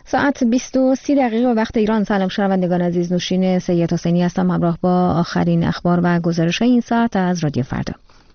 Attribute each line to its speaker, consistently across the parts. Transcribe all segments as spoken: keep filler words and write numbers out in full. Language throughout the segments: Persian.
Speaker 1: ساعت بیست و سی دقیقه وقت ایران. سلام شنوندگان عزیز، نوشین سید حسینی هستم همراه با آخرین اخبار و گزارش این ساعت از رادیو فردا.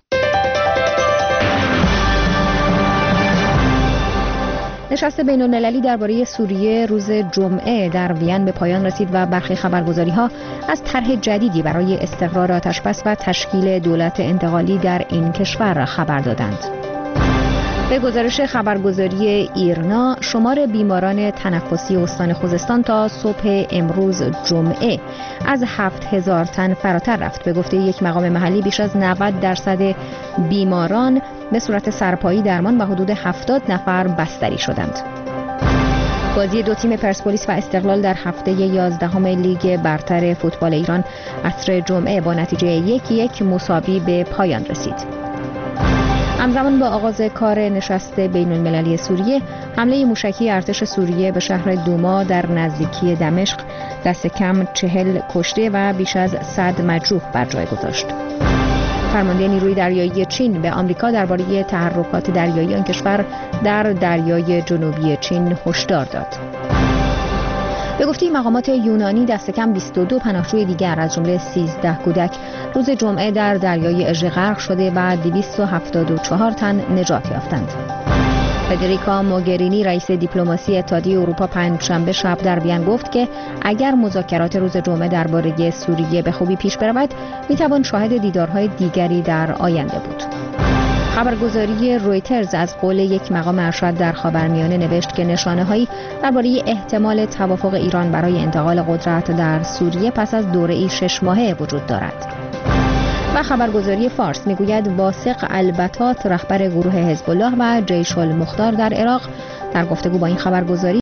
Speaker 1: نشست بین‌المللی درباره سوریه روز جمعه در وین به پایان رسید و برخی خبرگزاری‌ها از طرح جدیدی برای استقرار آتشبس و تشکیل دولت انتقالی در این کشور خبر دادند. به گزارش خبرگزاری ایرنا، شمار بیماران تنفسی استان خوزستان تا صبح امروز جمعه از هفت هزار تن فراتر رفت. به گفته یک مقام محلی بیش از نود درصد بیماران به صورت سرپایی درمان و حدود هفتاد نفر بستری شدند. بازی دو تیم پرسپولیس و استقلال در هفته یازدهم لیگ برتر فوتبال ایران عصر جمعه با نتیجه یک یک مساوی به پایان رسید. همزمان با آغاز کار نشست بین المللی سوریه، حمله موشکی ارتش سوریه به شهر دوما در نزدیکی دمشق دست کم چهل کشته و بیش از صد مجروح بر جای گذاشت. فرمانده نیروی دریایی چین به آمریکا درباره تحرکات دریایی آن کشور در دریای جنوبی چین هشدار داد. به گفته مقامات یونانی دست کم بیست و دو پناهجوی دیگر از جمله سیزده کودک روز جمعه در دریای اژه غرق شده و دویست و هفتاد و چهار تن نجات یافتند. فدریکا موگرینی رئیس دیپلماسی اتحادیه اروپا پنجشنبه شب در وین گفت که اگر مذاکرات روز جمعه درباره سوریه به خوبی پیش برود، میتوان شاهد دیدارهای دیگری در آینده بود. خبرگزاری رویترز از قول یک مقام ارشد در خاورمیانه نوشت که نشانه‌هایی درباره احتمال توافق ایران برای انتقال قدرت در سوریه پس از دوره‌ای شش ماهه وجود دارد. و خبرگزاری فارس میگوید واثق البطات رهبر گروه حزب الله و جیش المختار در عراق در گفتگو با این خبرگزاری